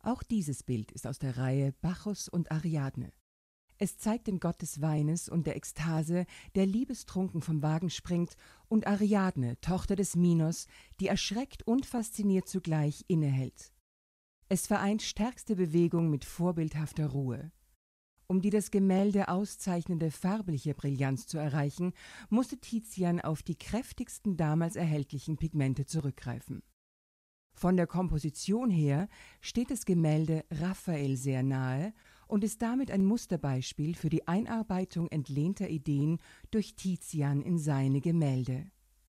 Auch dieses Bild ist aus der Reihe Bacchus und Ariadne. Es zeigt den Gott des Weines und der Ekstase, der liebestrunken vom Wagen springt, und Ariadne, Tochter des Minos, die erschreckt und fasziniert zugleich innehält. Es vereint stärkste Bewegung mit vorbildhafter Ruhe. Um die das Gemälde auszeichnende farbliche Brillanz zu erreichen, musste Tizian auf die kräftigsten damals erhältlichen Pigmente zurückgreifen. Von der Komposition her steht das Gemälde Raphael sehr nahe und ist damit ein Musterbeispiel für die Einarbeitung entlehnter Ideen durch Tizian in seine Gemälde.